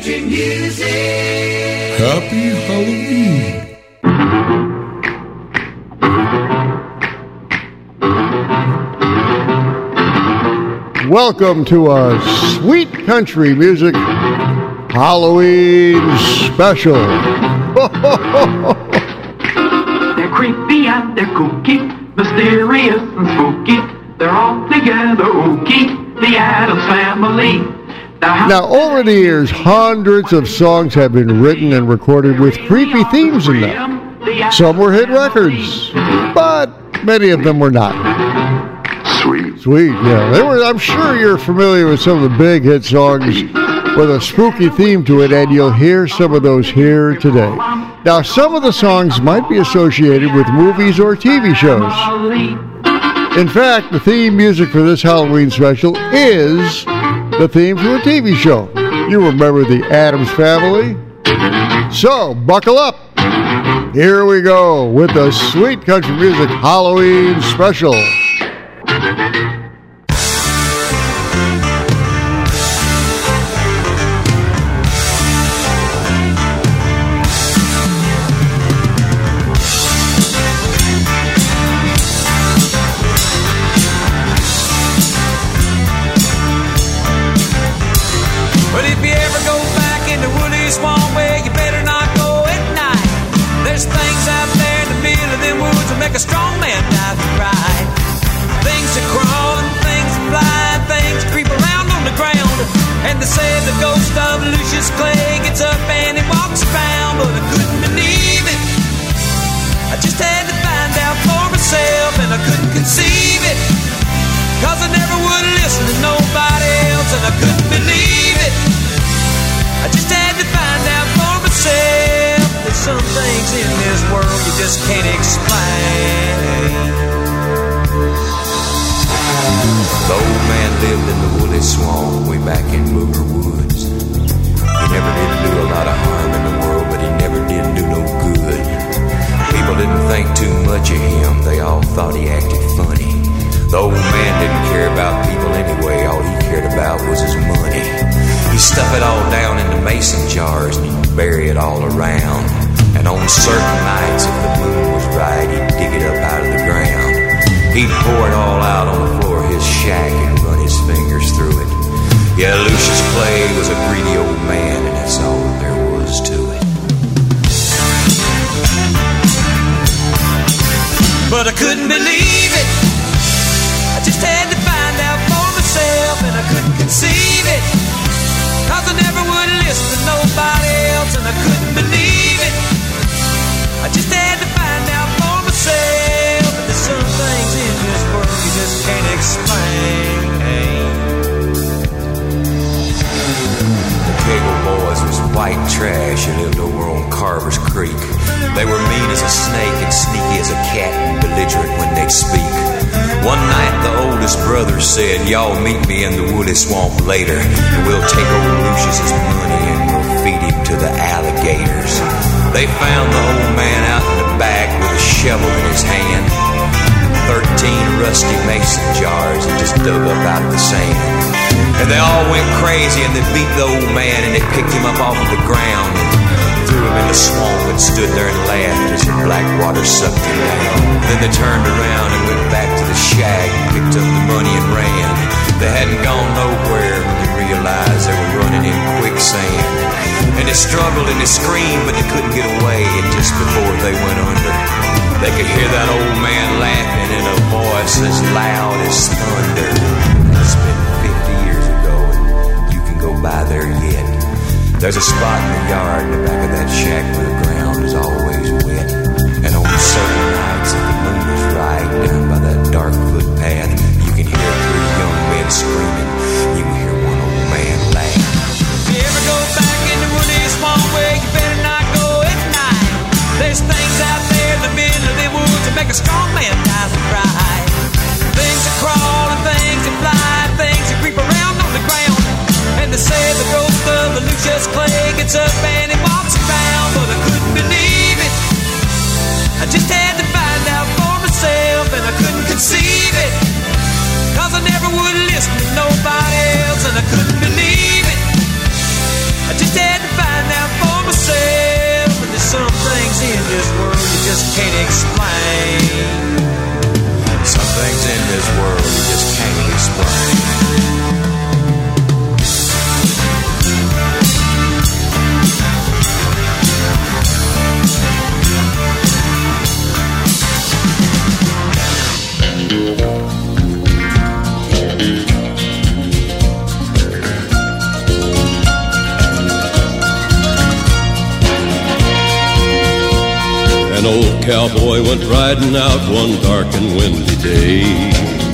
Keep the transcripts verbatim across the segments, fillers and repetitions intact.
country music. Happy Halloween. Welcome to our Sweet Country Music Halloween special. They're creepy and they're kooky, mysterious and spooky. They're all together ooky, the Addams Family. Now, over the years, hundreds of songs have been written and recorded with creepy themes in them. Some were hit records, but many of them were not. Sweet. Sweet, yeah. They were. I'm sure you're familiar with some of the big hit songs with a spooky theme to it, and you'll hear some of those here today. Now, some of the songs might be associated with movies or T V shows. In fact, the theme music for this Halloween special is the theme to a T V show. You remember the Addams Family? So, buckle up. Here we go with the Sweet Country Music Halloween special. Make a strong man die for pride. Things are crawling, things are flying, things creep around on the ground. And they say the ghost of Lucius Clay gets up and he walks around, but I couldn't believe it. I just had to find out for myself, and I couldn't conceive it, cause I never would listen to nobody else, and I couldn't believe it. I just had to find out for myself. There's some things in this world you just can't explain. The old man lived in the woolly swamp way back in Booger Woods. He never did do a lot of harm in the world, but he never did do no good. People didn't think too much of him, they all thought he acted funny. The old man didn't care about people anyway, all he cared about was his money. He'd stuff it all down into mason jars and he'd bury it all around. And on certain nights, if the moon was right, he'd dig it up out of the ground. He'd pour it all out on the floor of his shack and run his fingers through it. Yeah, Lucius Clay was a greedy old man, and that's all that there was to it. But I couldn't believe it. I just had to find out for myself, and I couldn't conceive it, cause I never would listen to nobody else, and I couldn't believe it. I just had to find out for myself. But there's some things in this world you just can't explain. The Kegel boys was white trash who lived over on Carver's Creek. They were mean as a snake and sneaky as a cat and belligerent when they'd speak. One night the oldest brother said, y'all meet me in the woolly swamp later, and we'll take old Lucius's money and we'll feed him to the alligators. They found the old man out in the back with a shovel in his hand, thirteen rusty mason jars he just dug up out of the sand. And they all went crazy and they beat the old man and they picked him up off of the ground and threw him in the swamp and stood there and laughed as the black water sucked him down. Then they turned around and went back to the shack and picked up the money and ran. They hadn't gone nowhere when they realized they were running in quicksand. And they struggled and they screamed, but they couldn't get away. And just before they went under, they could hear that old man laughing in a voice as loud as thunder. It's been fifty years ago, and you can go by there yet. There's a spot in the yard in the back of that shack where the ground is always wet. And on certain nights, if the moon is right, down by that dark footpath, you can hear three young men screaming. You can hear one old man laugh. If you ever go back in the woolly swamp where you better not go at night, there's things out there in the middle of the woods that make a strong man die for pride. Things that crawl and things that fly, things that creep around on the ground. And they say the ghost of Lucius Clay gets up and he walks around, but I couldn't believe it. I just had to find out for myself, and I couldn't conceive it, cause I never would listen to nobody else, and I couldn't believe it. I just had An old cowboy went riding out one dark and windy day.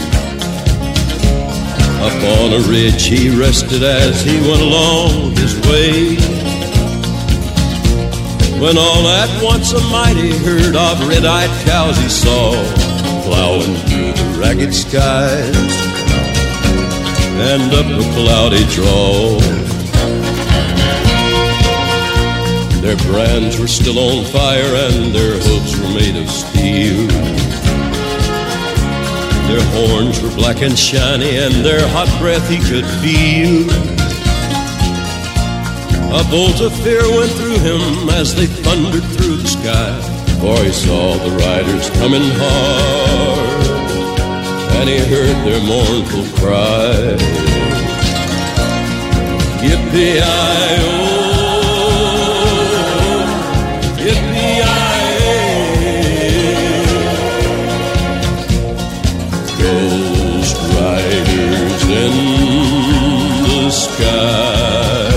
Up on a ridge he rested as he went along his way, when all at once a mighty herd of red-eyed cows he saw plowing through the ragged skies and up a cloudy draw. Their brands were still on fire and their hooves were made of steel. Their horns were black and shiny and their hot breath he could feel. A bolt of fear went through him as they thundered through the sky, for he saw the riders coming hard, and he heard their mournful cry. Yippee-i-oh, Ghost riders in the sky.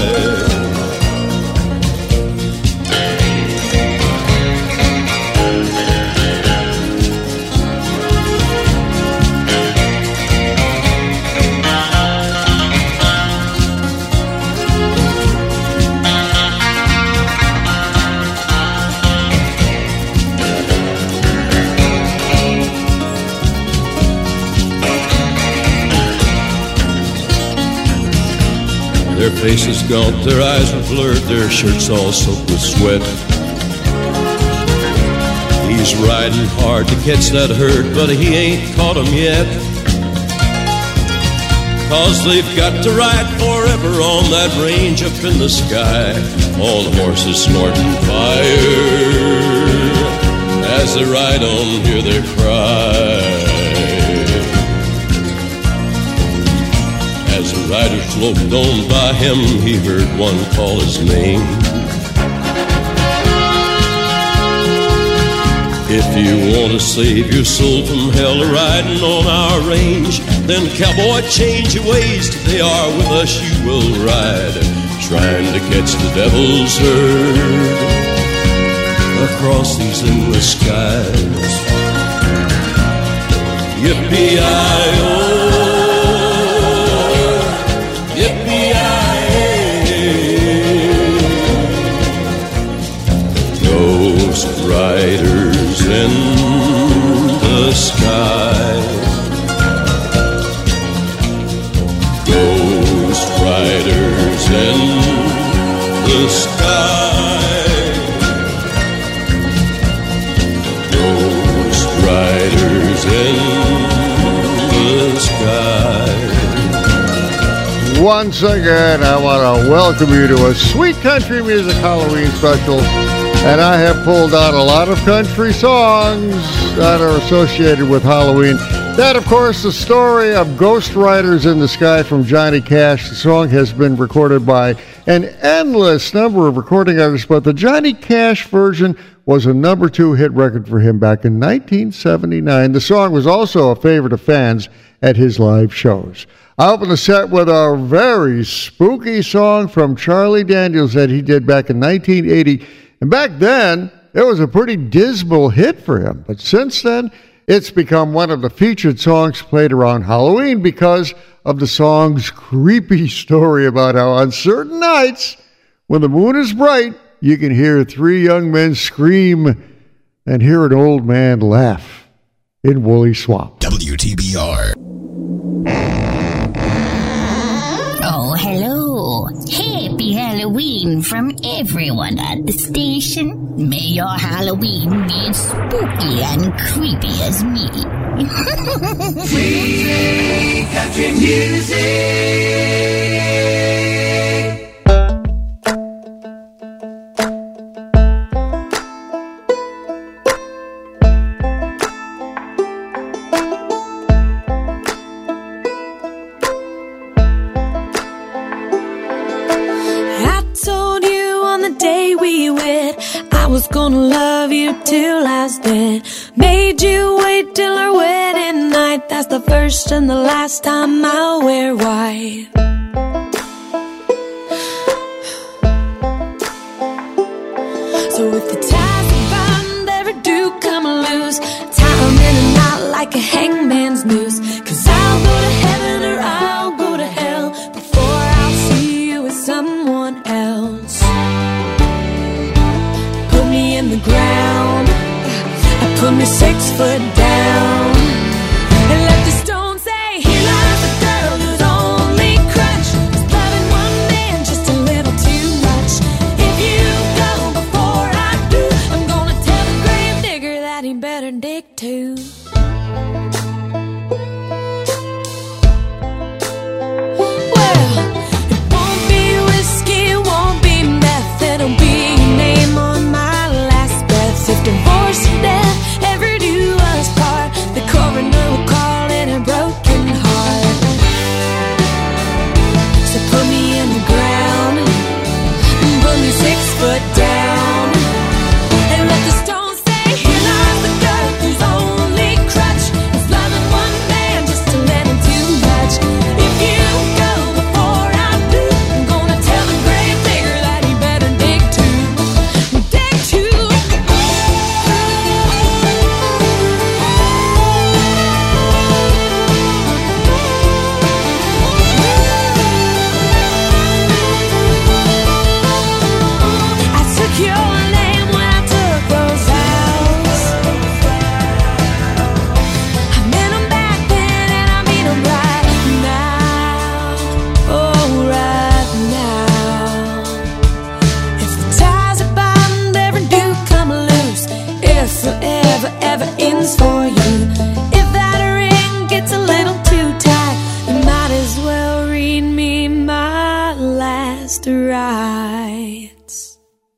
Their faces gaunt, their eyes were blurred, their shirts all soaked with sweat. He's riding hard to catch that herd, but he ain't caught 'em yet. 'Cause they've got to ride forever on that range up in the sky, all the horses snorting fire. As they ride on, hear their cry. As the riders loped on by him, he heard one call his name. If you want to save your soul from hell riding on our range, then cowboy, change your ways. Today are with us you will ride, trying to catch the devil's herd across these endless skies. Yippee-i-oh, Ghost riders in the sky. Ghost riders in the sky. Ghost riders in the sky. Once again, I want to welcome you to a sweet country music Halloween special. And I have pulled out a lot of country songs that are associated with Halloween. That, of course, the story of Ghost Riders in the Sky from Johnny Cash. The song has been recorded by an endless number of recording artists, but the Johnny Cash version was a number two hit record for him back in nineteen seventy-nine. The song was also a favorite of fans at his live shows. I open the set with a very spooky song from Charlie Daniels that he did back in nineteen eighty. And back then, it was a pretty dismal hit for him. But since then, it's become one of the featured songs played around Halloween because of the song's creepy story about how on certain nights, when the moon is bright, you can hear three young men scream and hear an old man laugh in Woolly Swamp. W T B R. Oh, hello. Happy Halloween from everyone at the station. May your Halloween be as spooky and creepy as me. Sweet country music. Was gonna love you till last dead. Made you wait till our wedding night. That's the first and the last time I'll wear white. So if the ties are bound, every do like a hangman's noose. Cause I'll go to heaven or I'll go to hell before I'll see you with someone else. Put me in the ground, I put me six foot down, and let the stone say, here lies the girl whose only crutch is loving one man just a little too much. If you go before I do, I'm gonna tell the grave digger that he better dig too. Well, it won't be whiskey, it won't be meth, it'll be your name on my last breath. If divorce and death ever do us part, the coroner will call it a broken heart. So put me in the ground and put me six foot down, and let the stone say, here lies the girl whose only crutch is loving one man just a little too much. If you go before I do, I'm gonna tell the grave digger that he better dig too. Dig too. I took your name when I took those vows. I meant them back then and I mean them right now. Oh, right now. If the ties are bound ever do come loose, if forever ever ends for you, if that ring gets a little too tight, you might as well read me my last rites.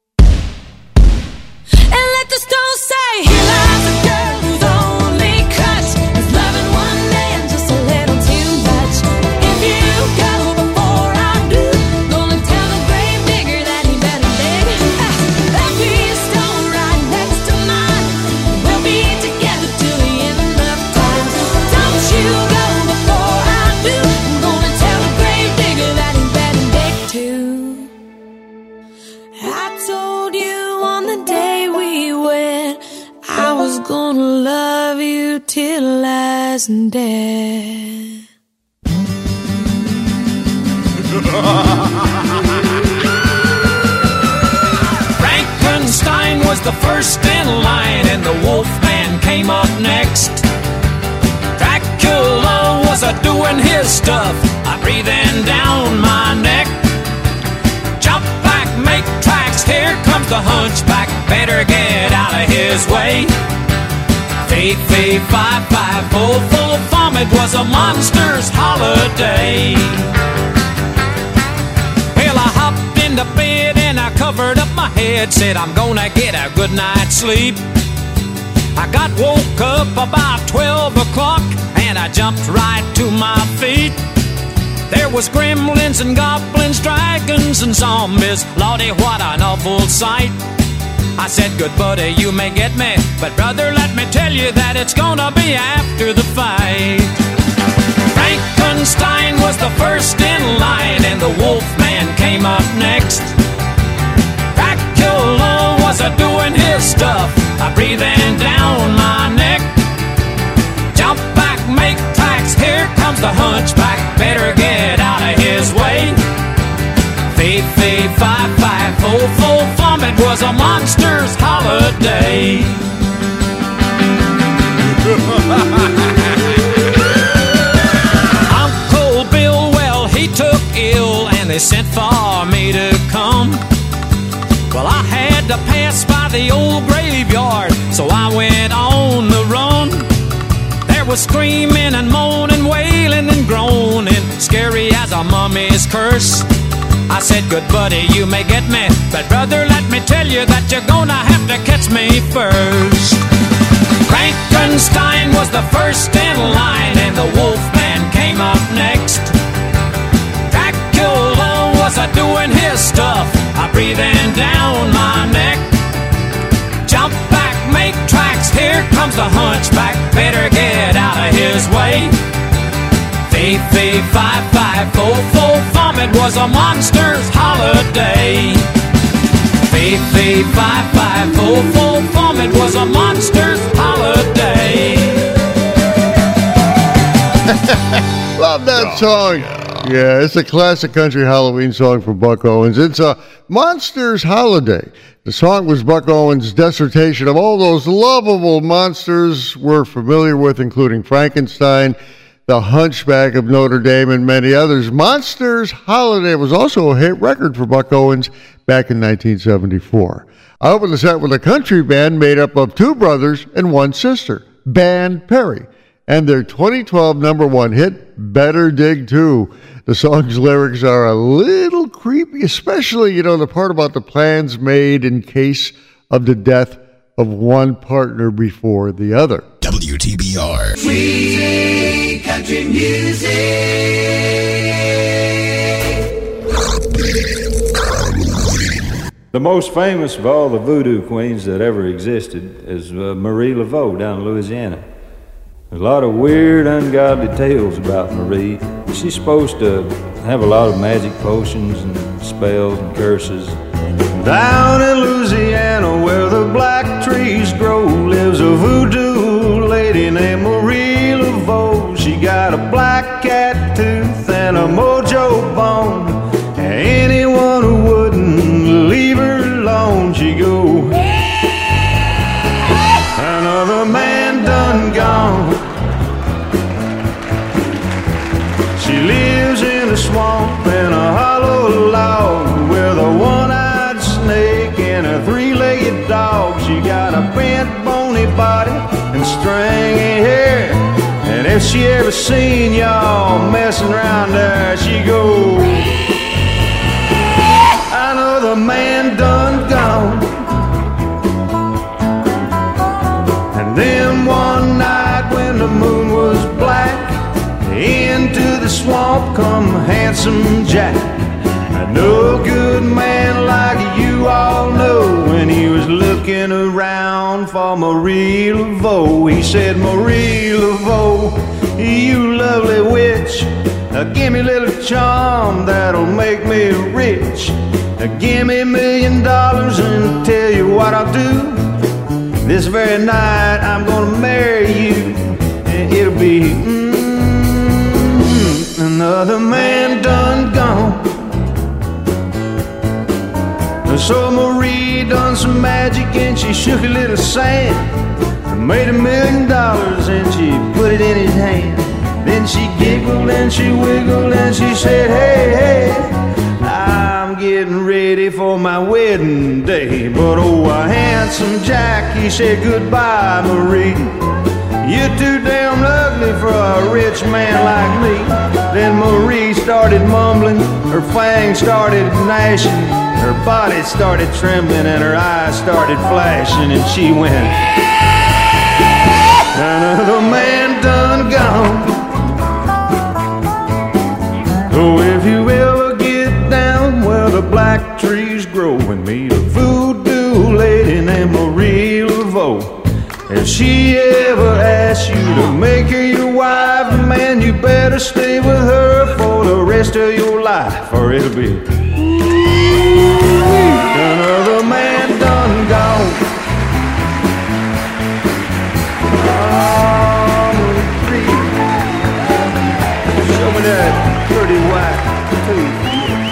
And let the stone say, here lies a girl whose only crutch is loving one man just a little too much. If you go before I do, gonna tell the grave digger that he better dig. There'll be a stone right next to mine, we'll be together till the end of time. Don't you go before I do, I'm gonna tell the grave digger that he better dig too. I told you on the day we wed, I was gonna love you till last dead. Frankenstein was the first in line, and the Wolfman came up next. Dracula was a doing his stuff, a breathing down my neck. Jump back, make tracks, here comes the hunchback, better get out of his way. Fee, fee, fi, fi, fo, fo, fum, it was a monster's holiday. Well, I hopped into bed and I covered up my head, said I'm gonna get a good night's sleep. I got woke up about twelve o'clock and I jumped right to my feet. There was gremlins and goblins, dragons and zombies, Lordy, what an awful sight. I said, good buddy, you may get me, but brother, let me tell you that it's gonna be after the fight. Frankenstein was the first in line, and the Wolfman came up next. Dracula was a doing his stuff, a breathing down my neck. Jump back, make tracks, here comes the hunchback, better get out of his way. Fee, fee, fi, fi, fo, fo, fum, it was a monster's holiday. Uncle Bill, well, he took ill, and they sent for me to come. Well, I had to pass by the old graveyard, so I went on the run. There was screaming and moaning, wailing and groaning, scary as a mummy's curse. I said, good buddy, you may get me, but brother, let me tell you that you're gonna have to catch me first. Frankenstein was the first in line, and the Wolfman came up next. Dracula was a doing his stuff, a breathing down my neck. Jump back, make tracks, here comes the hunchback, better get out of his way. Fee, fee, fi, fi, fo, fo, fum, it was a monster's holiday. Fee, fee, fi, fi, fo, fo, fum, it was a monster's holiday. Love that song. Yeah, it's a classic country Halloween song from Buck Owens. It's a Monsters Holiday. The song was Buck Owens' dissertation of all those lovable monsters we're familiar with, including Frankenstein, the Hunchback of Notre Dame, and many others. Monsters Holiday was also a hit record for Buck Owens back in nineteen seventy-four. I opened the set with a country band made up of two brothers and one sister, Band Perry, and their twenty twelve number one hit, Better Dig Too. The song's lyrics are a little creepy, especially, you know, the part about the plans made in case of the death of one partner before the other. W T B R. Free country music. The most famous of all the voodoo queens that ever existed is uh, Marie Laveau down in Louisiana. There's a lot of weird, ungodly tales about Marie. She's supposed to have a lot of magic potions and spells and curses. Down in Louisiana, where the black trees grow, lives a voodoo lady named Marie Laveau. She got a black cat tooth and a mojo bone. Anyone who wouldn't leave her alone, she go, another man done gone. She lives in a swamp in a hollow log with a one-eyed snake and a three-legged dog. She got a bent, bony body and stringy hair. And if she ever seen y'all messing around there, she go, another man done gone. And then one night when the moon was black, into the swamp come Handsome Jack. A no good man like you all know. When he was looking around for Marie Laveau, he said, Marie Laveau, you lovely witch, now give me a little charm that'll make me rich. Now give me a million dollars and tell you what I'll do. This very night I'm gonna marry you, and it'll be mm, another man done gone. So Marie done some magic and she shook a little sand and made a million dollars and she put it in his hand. Then she giggled and she wiggled and she said, hey, hey, I'm getting ready for my wedding day. But oh, a Handsome Jack, he said, goodbye, Marie. You're too damn ugly for a rich man like me. Then Marie started mumbling, her fangs started gnashing, her body started trembling and her eyes started flashing, and she went, another man done gone. Oh, if you ever get down where the black trees grow and meet a voodoo lady named Marie Laveau, if she ever asks you to make her your wife, man, you better stay with her for the rest of your life, or it'll be another man done gone. Oh, Marie, show me that pretty white tooth.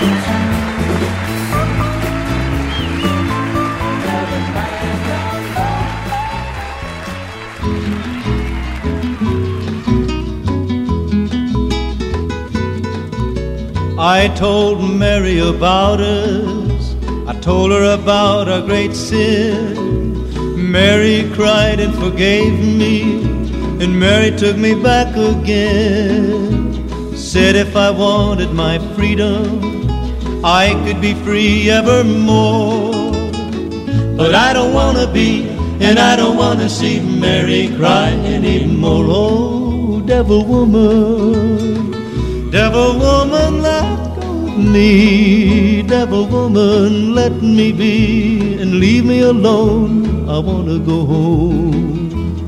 I told Mary about us, I told her about our great sin. Mary cried and forgave me, and Mary took me back again. Said if I wanted my freedom, I could be free evermore. But I don't want to be, and I don't want to see Mary cry anymore. Oh, devil woman, devil woman, let go of me. Devil woman, let me be and leave me alone. I want to go home.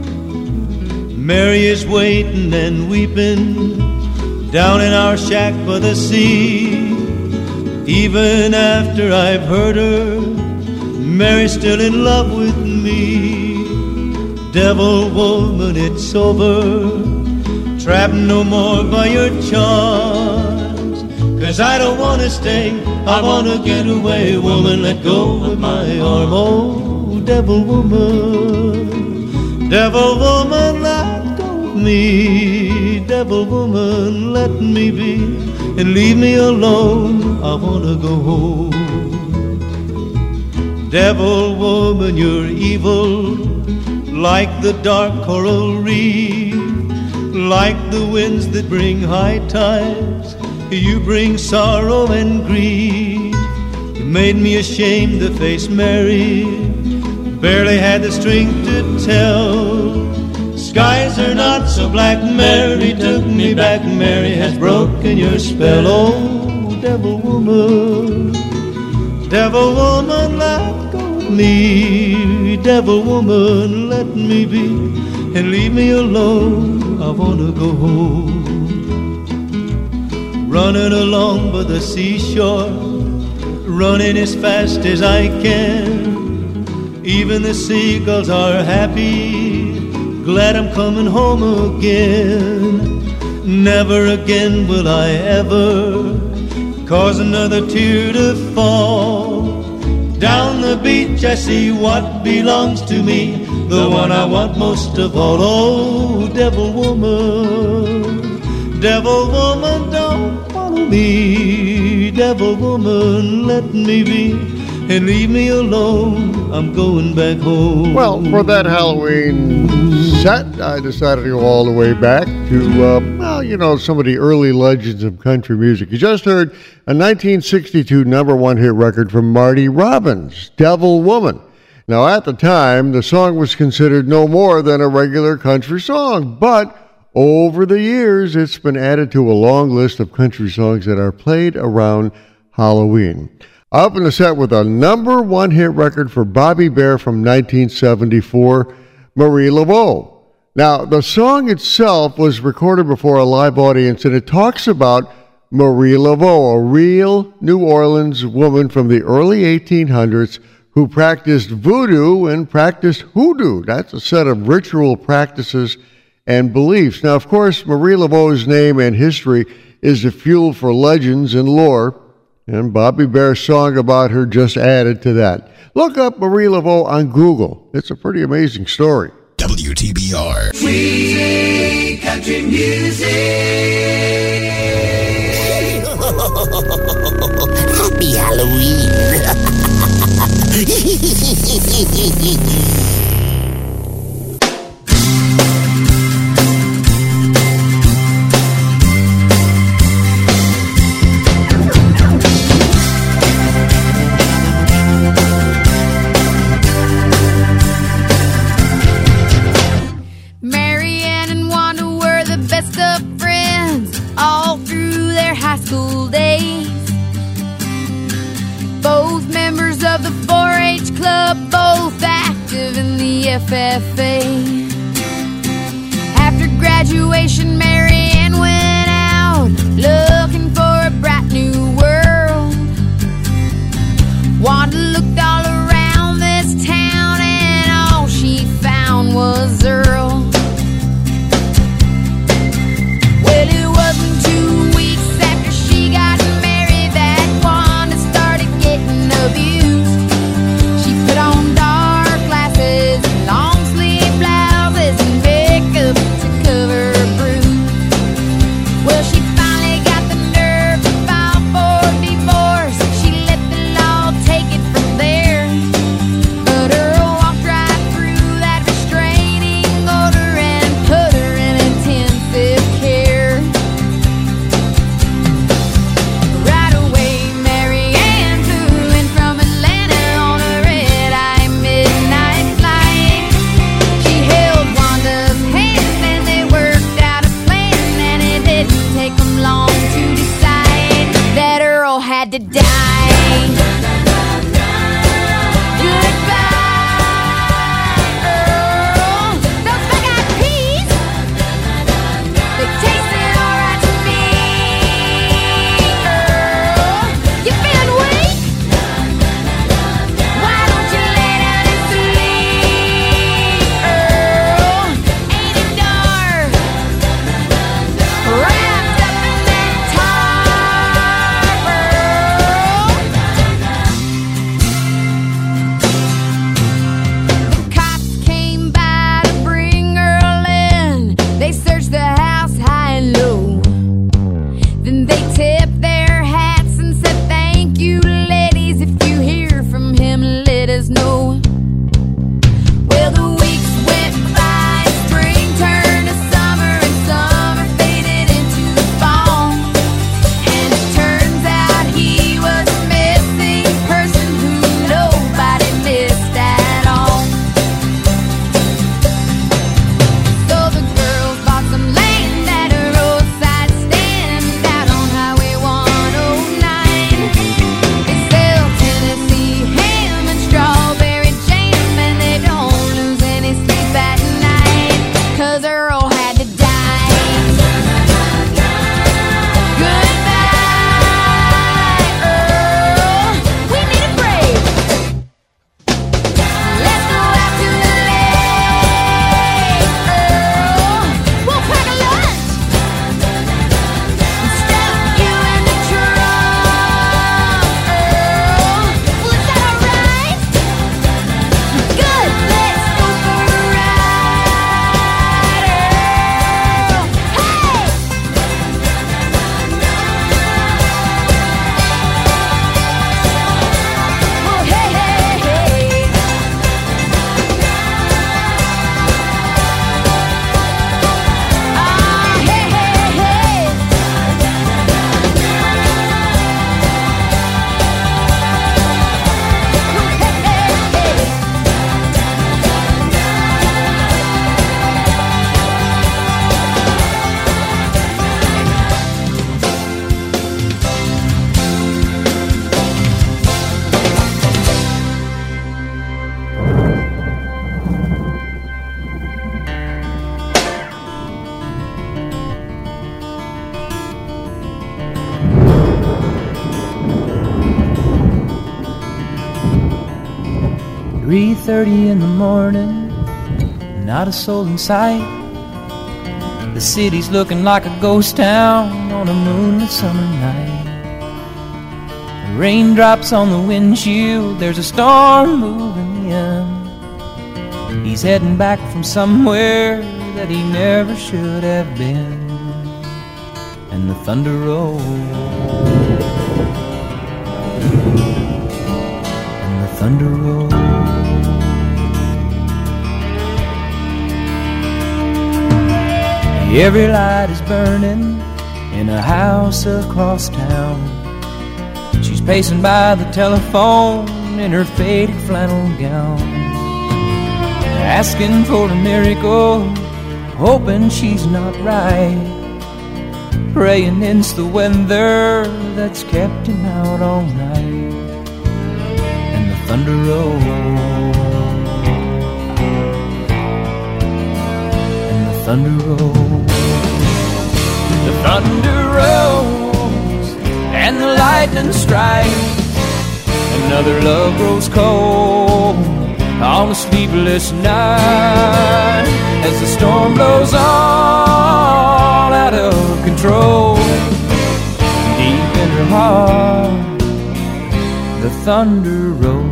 Mary is waiting and weeping down in our shack by the sea. Even after I've hurt her, Mary's still in love with me. Devil woman, it's over. trapped no more by your charms. Cause I don't wanna stay, I wanna get away. Woman, let go of my arm. Oh, devil woman, devil woman, let go of me. Devil woman, let me be, and leave me alone. I wanna go home. Devil woman, you're evil, like the dark coral reef, like the winds that bring high tides. You bring sorrow and grief. You made me ashamed to face Mary, barely had the strength to tell. Skies are not so black, Mary took me back. Mary has broken your spell. Oh, devil woman, devil woman, let go of me. Devil woman, let me be, and leave me alone. I wanna go home. Running along by the seashore, running as fast as I can. Even the seagulls are happy, glad I'm coming home again. Never again will I ever cause another tear to fall. Down the beach I see what belongs to me, the one I want most of all. Oh, devil woman, devil woman, don't follow me. Devil woman, let me be, and leave me alone. I'm going back home. Well, for that Halloween set, I decided to go all the way back to, uh, well, you know, some of the early legends of country music. You just heard a nineteen sixty-two number one hit record from Marty Robbins, Devil Woman. Now, at the time, the song was considered no more than a regular country song, but over the years, it's been added to a long list of country songs that are played around Halloween. I opened the set with a number one hit record for Bobby Bare from nineteen seventy-four, Marie Laveau. Now, the song itself was recorded before a live audience, and it talks about Marie Laveau, a real New Orleans woman from the early eighteen hundreds who practiced voodoo and practiced hoodoo. That's a set of ritual practices and beliefs. Now, of course, Marie Laveau's name and history is the fuel for legends and lore, and Bobby Bare's song about her just added to that. Look up Marie Laveau on Google. It's a pretty amazing story. W T B R. Free country music. Happy Halloween. Marianne and Wanda were the best of friends all through their high school days. Both members of the four H club, both active in the F F A. After graduation, Marianne went out looking for a bright new world. Wanda looked all around this town, and all she found was Earl. Well, it wasn't two weeks after she got married that Wanda started getting abused. She put on dark glasses, long sleeve blouses, and makeup to cover her bruise. Well, she finally got the nerve to file for divorce. She let the law take it from there. But Earl walked right through that restraining order and put her in intensive care. Right away, Marianne flew in from Atlanta on a red-eye midnight flight. She held Wanda's hand and they worked out a plan, and it didn't take them long to decide that Earl had to die. Goodbye, Earl. Those black-eyed peas, they tasted alright to me. Earl, you feeling weak? Why don't you lay down and sleep? Earl, ain't it dark? three thirty in the morning, not a soul in sight. The city's looking like a ghost town on a moonlit summer night. The raindrops on the windshield, there's a storm moving in. He's heading back from somewhere that he never should have been. And the thunder rolls, and the thunder rolls. Every light is burning in a house across town. She's pacing by the telephone in her faded flannel gown, asking for a miracle, hoping she's not right, praying it's the weather that's kept him out all night. And the thunder rolls, and the thunder rolls. The thunder rolls and the lightning strikes. Another love grows cold on a sleepless night, as the storm blows all out of control. Deep in her heart, the thunder rolls.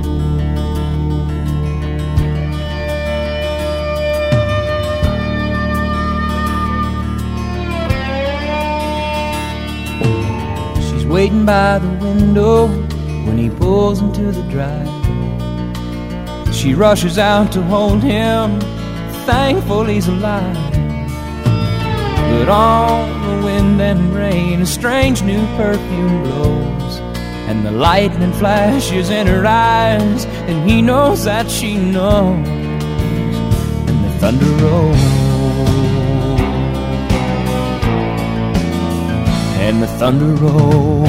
Waiting by the window when he pulls into the drive. She rushes out to hold him, thankful he's alive. But on the wind and rain, a strange new perfume blows, and the lightning flashes in her eyes, and he knows that she knows. And the thunder rolls, and the thunder rolls.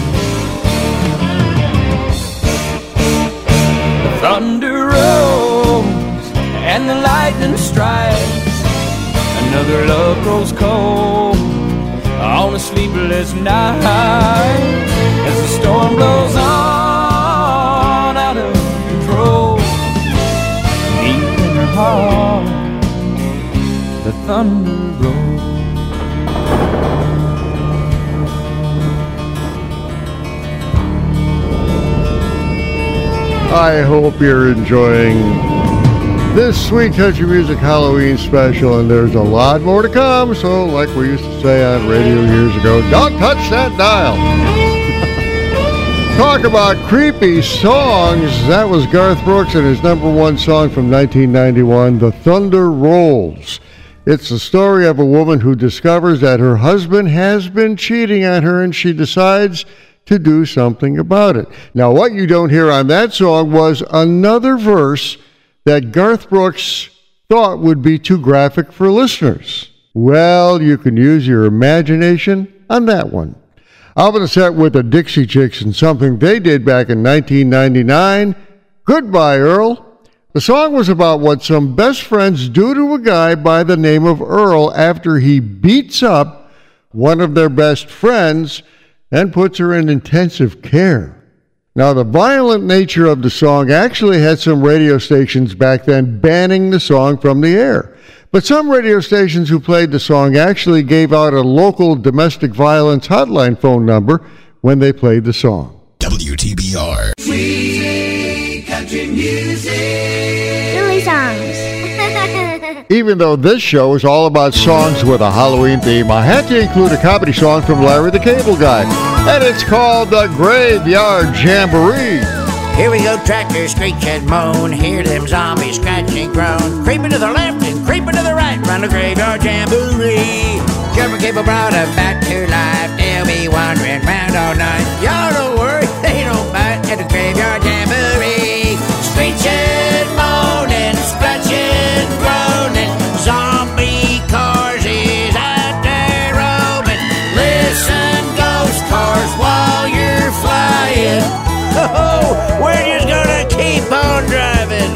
The thunder rolls and the lightning strikes. Another love grows cold on a sleepless night, as the storm blows on out of control. Deep in her heart, the thunder rolls. I hope you're enjoying this Sweet Country Music Halloween special, and there's a lot more to come. So, like we used to say on radio years ago, don't touch that dial. Talk about creepy songs. That was Garth Brooks and his number one song from nineteen ninety-one, The Thunder Rolls. It's the story of a woman who discovers that her husband has been cheating on her, and she decides to do something about it. Now, what you don't hear on that song was another verse that Garth Brooks thought would be too graphic for listeners. Well, you can use your imagination on that one. I'm going to set with the Dixie Chicks and something they did back in nineteen ninety-nine, Goodbye, Earl. The song was about what some best friends do to a guy by the name of Earl after he beats up one of their best friends and puts her in intensive care. Now, the violent nature of the song actually had some radio stations back then banning the song from the air. But some radio stations who played the song actually gave out a local domestic violence hotline phone number when they played the song. W T B R. Sweet country music. Silly songs. Even though this show is all about songs with a Halloween theme, I had to include a comedy song from Larry the Cable Guy, and it's called The Graveyard Jamboree. Here we go, tractor screech and moan, hear them zombies scratch and groan, creeping to the left and creeping to the right, run the graveyard jamboree. Jumper Cable brought them back to life, they'll be wandering round all night. Y'all don't worry, they don't bite at the graveyard jamboree. Screeching, moaning, scratching, groaning, zombie cars is out there roaming. Listen, ghost cars, while you're flying, oh, we're just gonna keep on driving.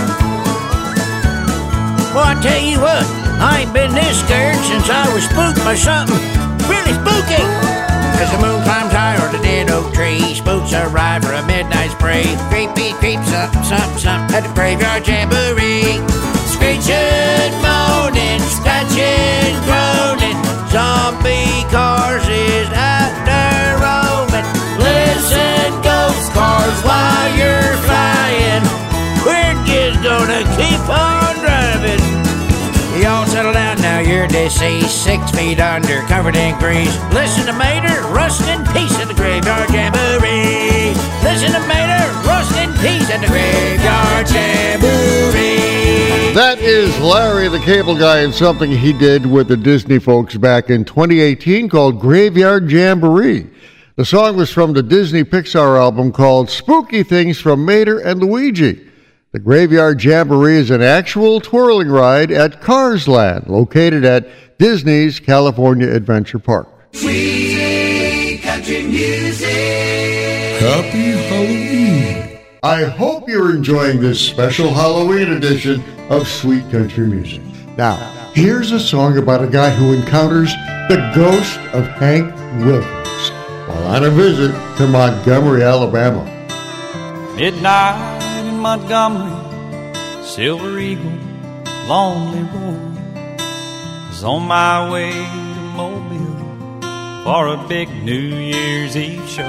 Well, I tell you what, I ain't been this scared since I was spooked by something really spooky. As the moon climbs high over the dead oak tree, spooks arrive for a midnight spree. Creepy, creep, something, something, something. at the graveyard jamboree. Screeching, moaning, scratching, groaning, zombie cars is out there roaming. Listen, ghost cars, while you're flying, we're just gonna keep on driving. Y'all settle down now, you're deceased, six feet under, covered in grease. Listen to Mater, rust in peace at the graveyard jamboree. Listen to Mater, rust in peace at the graveyard jamboree. That is Larry the Cable Guy and something he did with the Disney folks back in twenty eighteen called Graveyard Jamboree. The song was from the Disney Pixar album called Spooky Things from Mater and Luigi. The Graveyard Jamboree is an actual twirling ride at Cars Land, located at Disney's California Adventure Park. Sweet country music. Happy Halloween. I hope you're enjoying this special Halloween edition of Sweet Country Music. Now, here's a song about a guy who encounters the ghost of Hank Williams while on a visit to Montgomery, Alabama. Midnight in Montgomery, Silver Eagle, Lonely Road. Was on my way to Mobile for a big New Year's Eve show.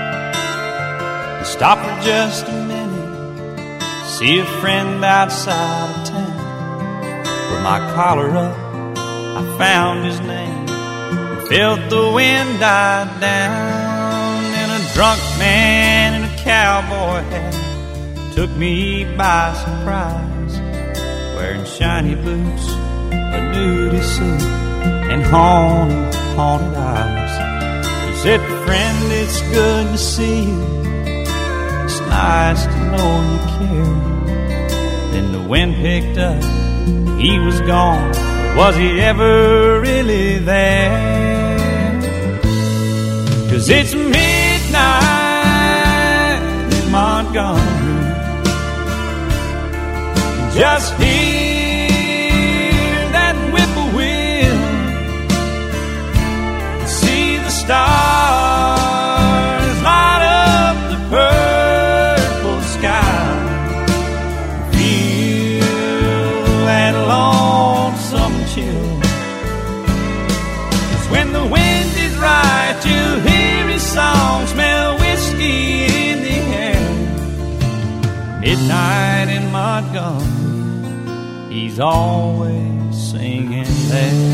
I stopped for just a minute, see a friend outside of town. With my collar up, I found his name, felt the wind die down, and a drunk man in a cowboy hat took me by surprise, wearing shiny boots, a nudie suit, and haunted, haunted eyes. He said, friend, it's good to see you, it's nice to know you care. Then the wind picked up, he was gone, was he ever really there? 'Cause it's midnight in Montgomery, just hear that whippoorwill, see the stars light up the purple sky, feel that lonesome chill. 'Cause when the wind is right, you hear his song, smell whiskey in the air. Midnight in Montgomery, he's always singing there.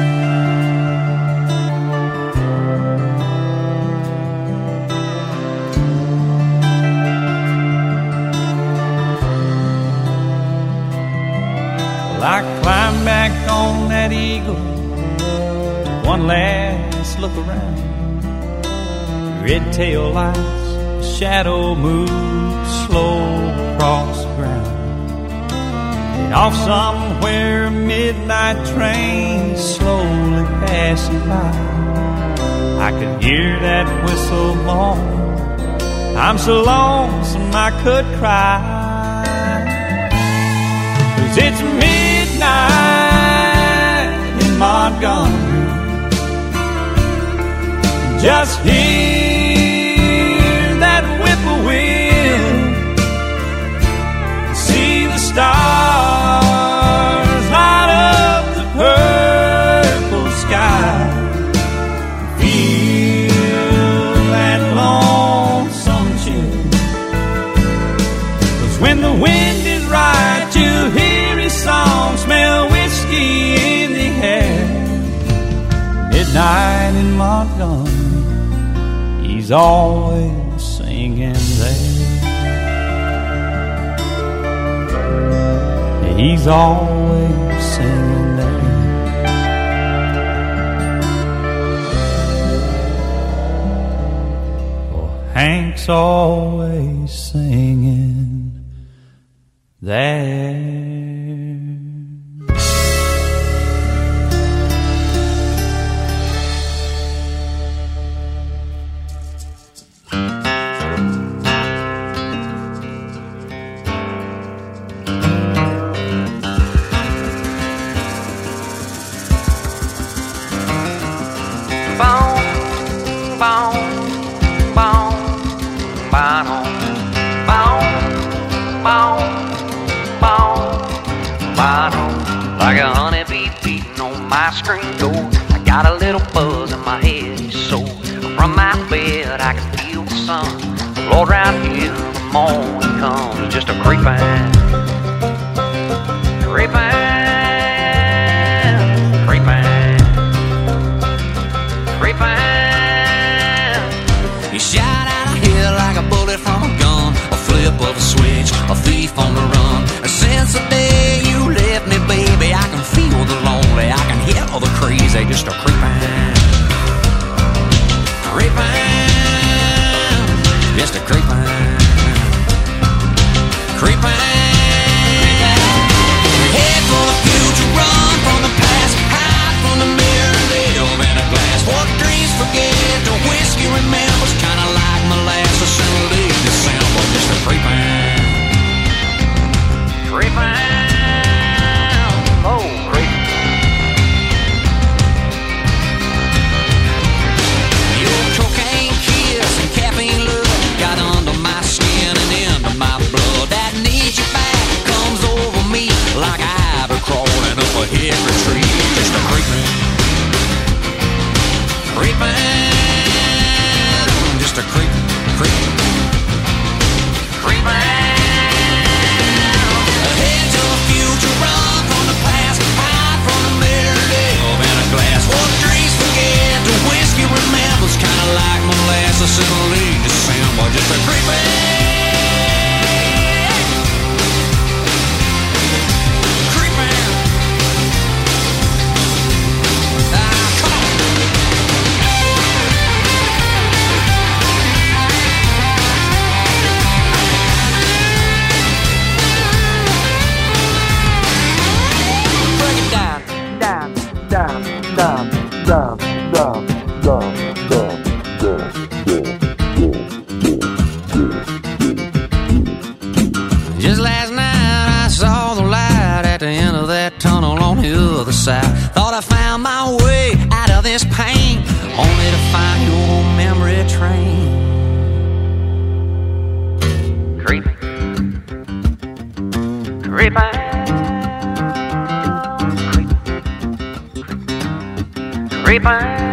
Well, I climbed back on that Eagle, one last look around. Red tail lights, shadow moves slow across the ground. Off somewhere, a midnight train slowly passing by. I could hear that whistle blow. I'm so lonesome I could cry. 'Cause it's midnight in Montgomery, just hear that whippoorwill, see the stars light up the purple sky, feel that lonesome chill. 'Cause when the wind is right, you hear his song, smell whiskey in the air. Midnight in Montgomery, he's always singing there. He's always singing there. Oh, Hank's always singing there. my screen door. I got a little buzz in my head, so from my bed I can feel the sun. Lord, right here the morning comes, just a creeping, creeping, creeping, creeping. You shot out of here like a bullet from a gun, a flip of a switch, a thief on the run. And since the day you left me, baby, I can feel the lonely, I can hear the crazy, just a creeping, creeping, just a creeping, creeping. Head for the future, run from the past, hide from the mirror, live in a glass. What dreams forget, the whiskey remembers, kinda like molasses in late December, just a creeping, creeping, oh, creeping. Your cocaine kiss and caffeine love got under my skin and into my blood. That needs you back comes over me like ivy crawling up a hickory tree. Just a creeping, creeping, just a creeping, creeping, creeping. Head to the future, run from the past, hide from the mirror, live in a glass. What dreams forget, the whiskey remembers, kinda like molasses in late December. Just a creeping, creeping. Ah, come on. Break it down, down, down, down, down, down, down, down, down. Just last night I saw the light at the end of that tunnel on the other side. Thought I found my way out of this pain, only to find your memory train. Creeping, creeping, creeping, creeping.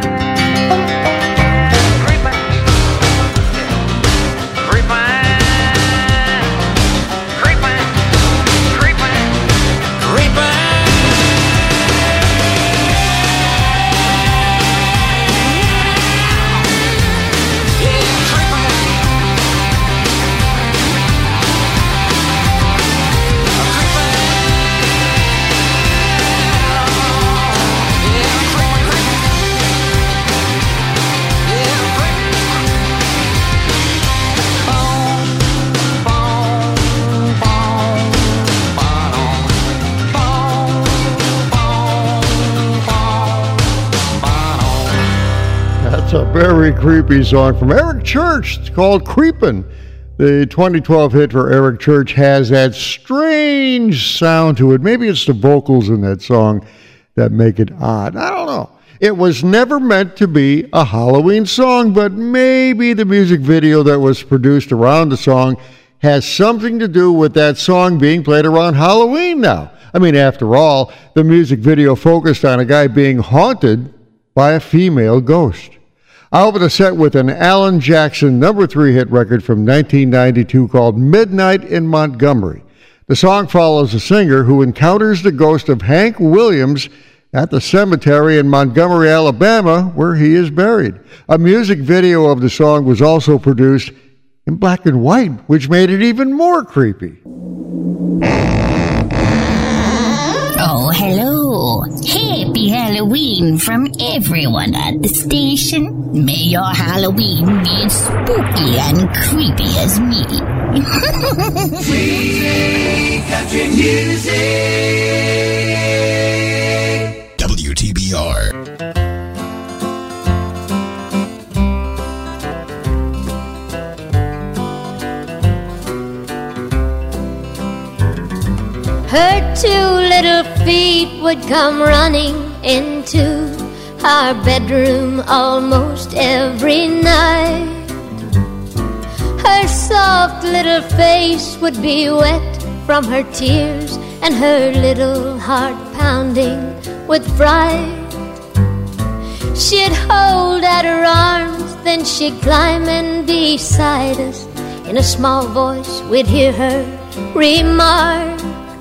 That's a very creepy song from Eric Church. It's called Creepin'. The twenty twelve hit for Eric Church has that strange sound to it. Maybe it's the vocals in that song that make it odd. I don't know. It was never meant to be a Halloween song, but maybe the music video that was produced around the song has something to do with that song being played around Halloween now. I mean, after all, the music video focused on a guy being haunted by a female ghost. I open the set with an Alan Jackson number three hit record from nineteen ninety-two called Midnight in Montgomery. The song follows a singer who encounters the ghost of Hank Williams at the cemetery in Montgomery, Alabama, where he is buried. A music video of the song was also produced in black and white, which made it even more creepy. Oh, hello. Happy Halloween from everyone at the station. May your Halloween be as spooky and creepy as me. Sweet country music. W T B R. Her two little feet would come running into our bedroom almost every night. Her soft little face would be wet from her tears, and her little heart pounding with fright. She'd hold at her arms, then she'd climb in beside us. In a small voice we'd hear her remark,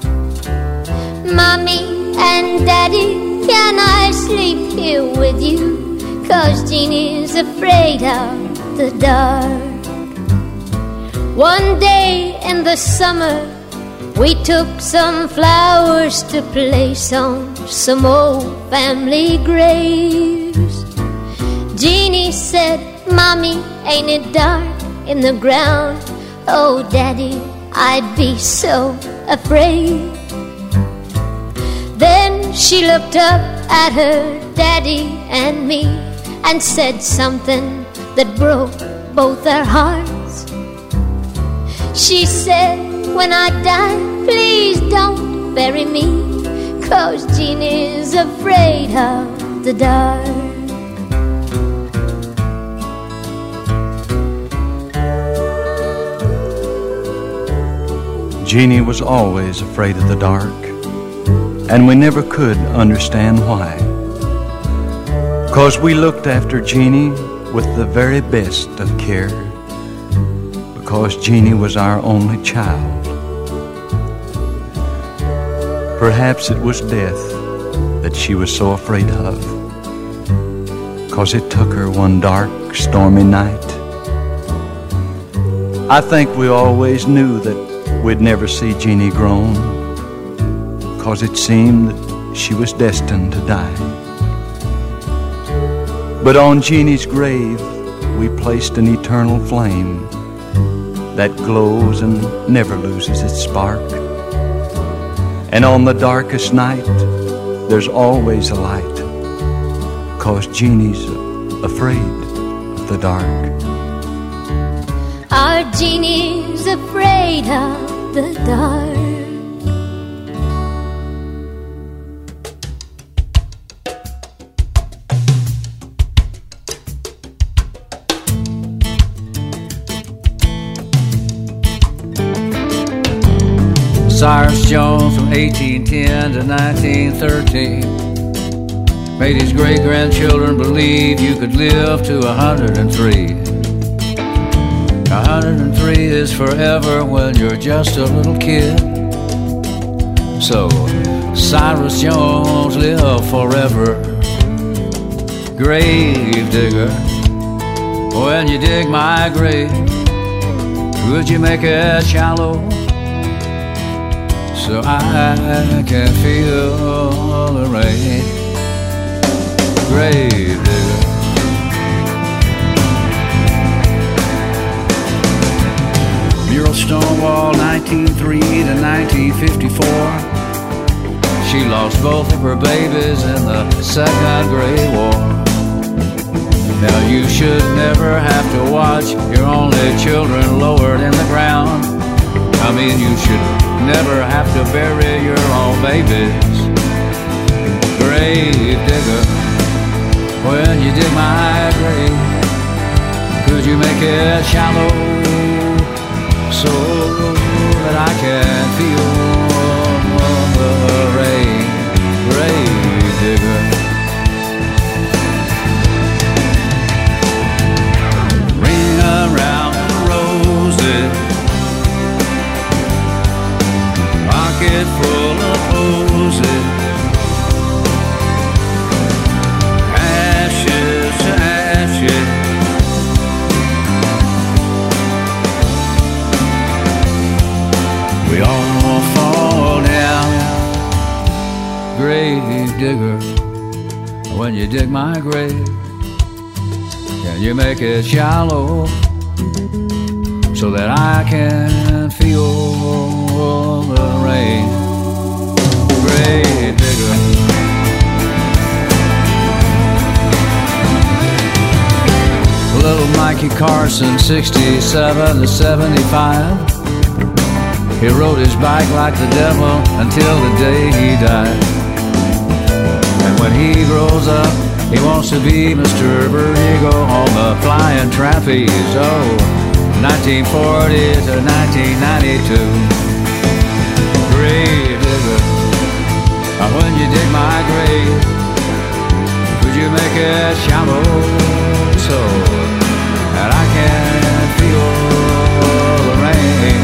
Mommy and Daddy, can I sleep here with you? 'Cause Jeannie's afraid of the dark. One day in the summer, we took some flowers to place on some old family graves. Jeannie said, Mommy, ain't it dark in the ground? Oh, Daddy, I'd be so afraid. Then she looked up at her daddy and me and said something that broke both our hearts. She said, when I die, please don't bury me, 'cause Jeannie's afraid of the dark. Jeannie was always afraid of the dark, and we never could understand why. 'Cause we looked after Jeannie with the very best of care, because Jeannie was our only child. Perhaps it was death that she was so afraid of, 'cause it took her one dark, stormy night. I think we always knew that we'd never see Jeannie grown, 'cause it seemed that she was destined to die. But on Jeannie's grave we placed an eternal flame that glows and never loses its spark. And on the darkest night there's always a light, 'cause Jeannie's afraid of the dark. Our Jeannie's afraid of the dark. Cyrus Jones from eighteen ten to nineteen thirteen made his great-grandchildren believe you could live to a hundred and three. A hundred and three is forever when you're just a little kid. So Cyrus Jones lived forever. Grave digger, when you dig my grave, would you make it shallow so I can feel the rain? Grave digger, Mural Stonewall, nineteen oh three to nineteen fifty-four. She lost both of her babies in the Second Great War. Now you should never have to watch your only children lowered in the ground. I mean, you should never have to bury your own babies. Grave digger, when you dig my grave, could you make it shallow so that I can feel the rain? Grave digger, ring around the roses, pocket full of posies, ashes to ashes. We all fall down. Grave digger, when you dig my grave, can you make it shallow so that I can feel the rain? Grave digger, little Mikey Carson, sixty-seven to seventy-five. He rode his bike like the devil until the day he died. And when he grows up, he wants to be Mister Vertigo on the flying trapeze. Oh, nineteen forty to nineteen ninety-two. Grave digger, when you dig my grave, could you make it shallow so that I can feel the rain?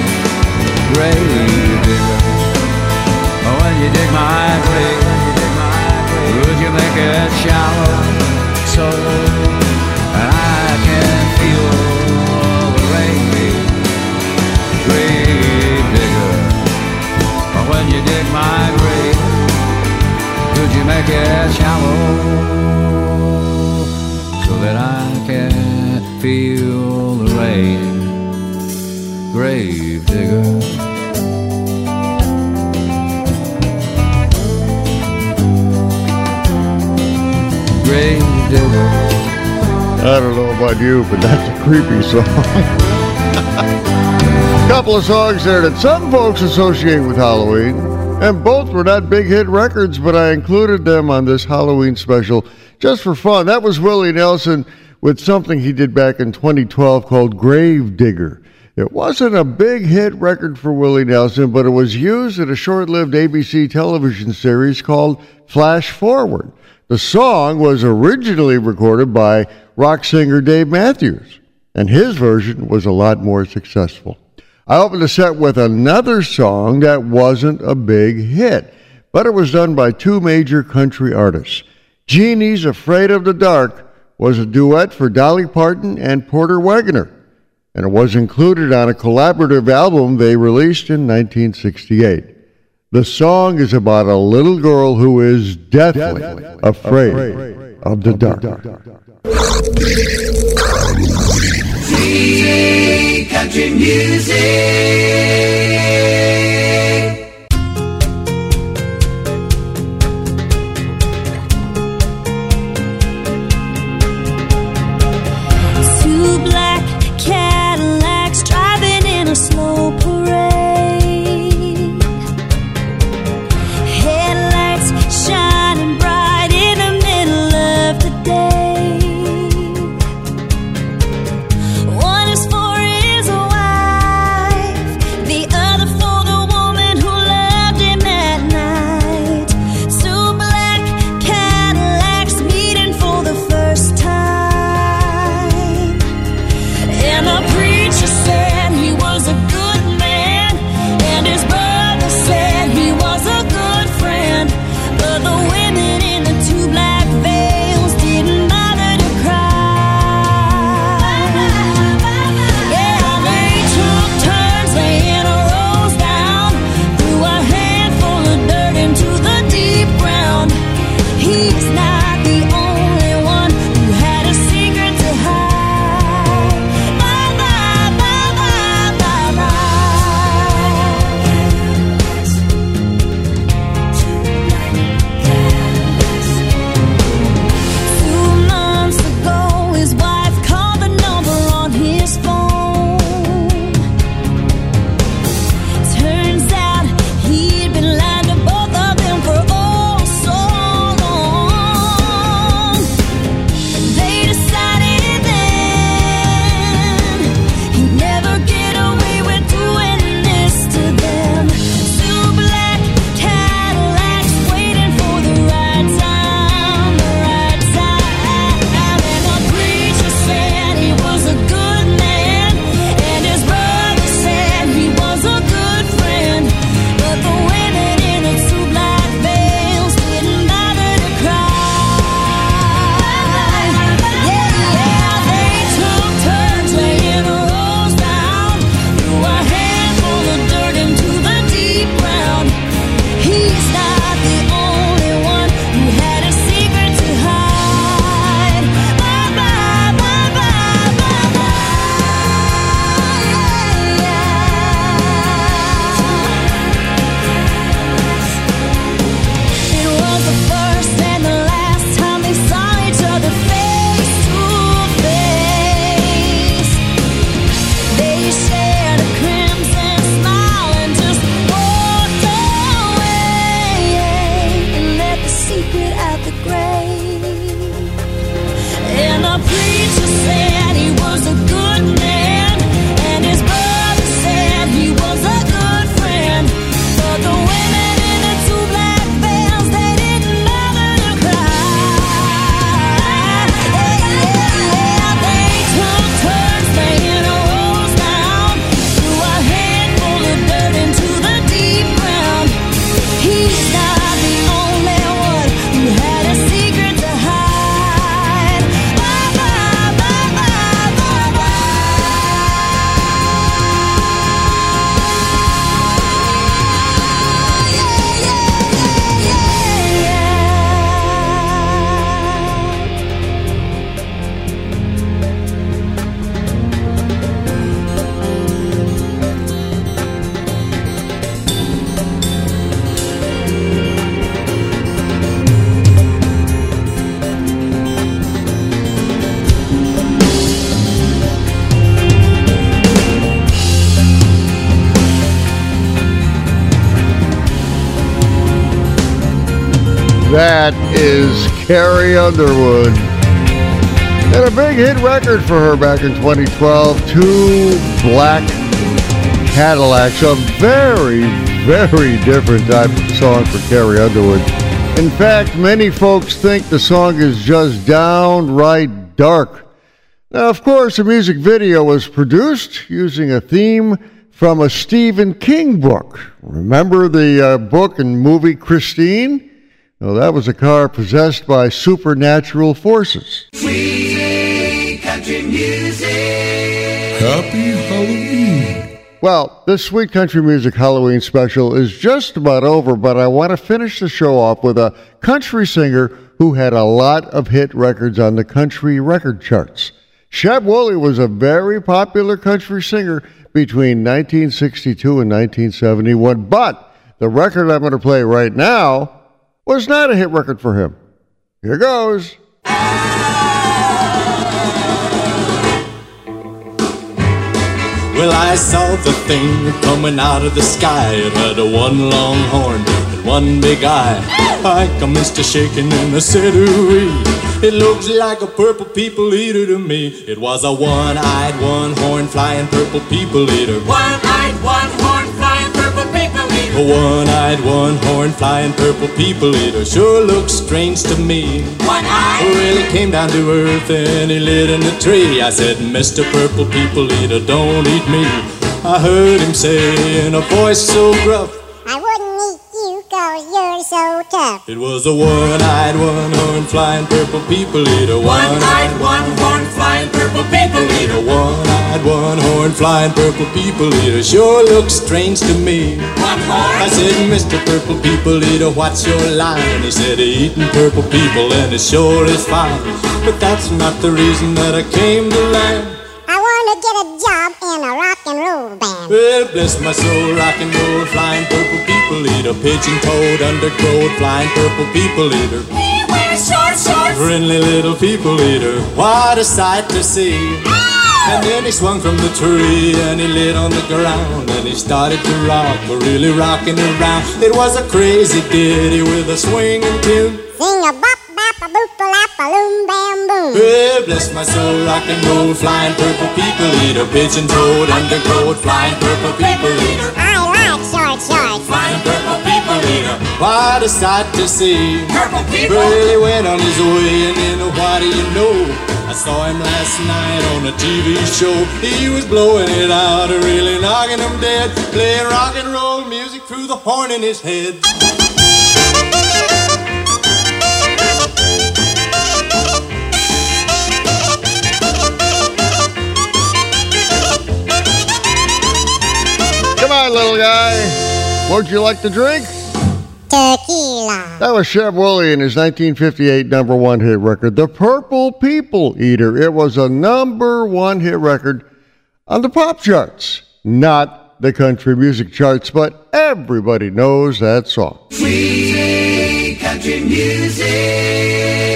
Grave digger, when you dig my grave, could you make it shallow so that I can feel the rain? Grave digger, when you dig my grave, could you make it shallow so that I can feel the rain? Grave digger. I don't know about you, but that's a creepy song. Couple of songs there that some folks associate with Halloween, and both were not big hit records, but I included them on this Halloween special just for fun. That was Willie Nelson with something he did back in twenty twelve called Grave Digger. It wasn't a big hit record for Willie Nelson, but it was used in a short-lived A B C television series called Flash Forward. The song was originally recorded by rock singer Dave Matthews, and his version was a lot more successful. I opened the set with another song that wasn't a big hit, but it was done by two major country artists. Jeannie's Afraid of the Dark was a duet for Dolly Parton and Porter Wagoner, and it was included on a collaborative album they released in nineteen sixty-eight. The song is about a little girl who is deathly afraid of the dark. Free country music. Two black Cadillacs driving in a slow parade. Headlights shining bright in the middle of the day. One is for his wife, That is Carrie Underwood. And a big hit record for her back in twenty twelve, Two Black Cadillacs, a very, very different type of song for Carrie Underwood. In fact, many folks think the song is just downright dark. Now, of course, a music video was produced using a theme from a Stephen King book. Remember the uh, book and movie Christine? Well, that was a car possessed by supernatural forces. Sweet country music. Happy Halloween. Well, this Sweet Country Music Halloween special is just about over, but I want to finish the show off with a country singer who had a lot of hit records on the country record charts. Sheb Wooley was a very popular country singer between nineteen sixty-two and nineteen seventy-one, but the record I'm going to play right now was not a hit record for him. Here goes. Well, I saw the thing coming out of the sky. It had a one long horn and one big eye. I commenced to shaking and I said, ooh-wee. It looks like a purple people eater to me. It was a one-eyed, one-horn flying purple people eater. One-eyed, one-horn flying purple people eater. A one-eyed, one-horn flying purple people eater sure looks strange to me. One-eyed? Well, he came down to earth and he lit in a tree. I said, Mister Purple People Eater, don't eat me. I heard him say in a voice so gruff, I wouldn't eat you cause you're so tough. it was a one-eyed, one-horn flying purple people eater. One-eyed, one-horn flying purple people eater. One-eyed, one-horn flying purple people eater sure looks strange to me. One horn? I said, Mister Purple People Eater, what's your line? He said, eating purple people and it sure is fine. But that's not the reason that I came to land. I wanna get a job in a rock and roll band. Well, bless my soul, rock and roll, flying purple people eater. Pigeon-toed, undergrowth, flying purple people eater. He wears short shorts. Friendly little people eater, what a sight to see. And then he swung from the tree and he lit on the ground and he started to rock, really rocking around. It was a crazy ditty with a swinging tune. Sing a bop bop a boop a lap a loom bam boom. Well, bless my soul, rock and roll, flying purple people eater. Pigeon-toed, undergrowth, flying purple people eater. I like short shorts. Flying purple people eater, what a sight to see. Purple people. Well, he went on his way and then what do you know? I saw him last night on a T V show. He was blowing it out, really knocking him dead, playing rock and roll music through the horn in his head. Come on, little guy. What'd you like to drink? Tequila. That was Sheb Wooley and his nineteen fifty-eight number one hit record, The Purple People Eater. It was a number one hit record on the pop charts, not the country music charts, but everybody knows that song. Sweet country music.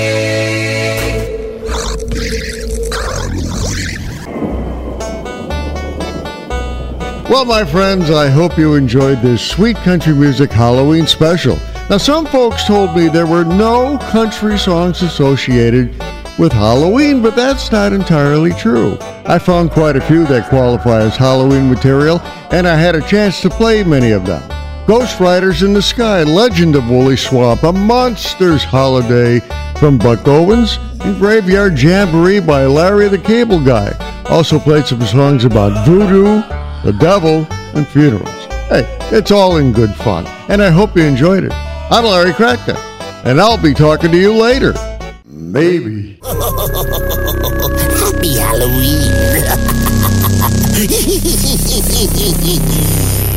Well, my friends, I hope you enjoyed this Sweet Country Music Halloween special. Now, some folks told me there were no country songs associated with Halloween, but that's not entirely true. I found quite a few that qualify as Halloween material, and I had a chance to play many of them. Ghost Riders in the Sky, Legend of Woolly Swamp, A Monster's Holiday from Buck Owens, and Graveyard Jamboree by Larry the Cable Guy. Also played some songs about voodoo, the devil, and funerals. Hey, it's all in good fun, and I hope you enjoyed it. I'm Larry Crackton, and I'll be talking to you later. Maybe. Happy Halloween.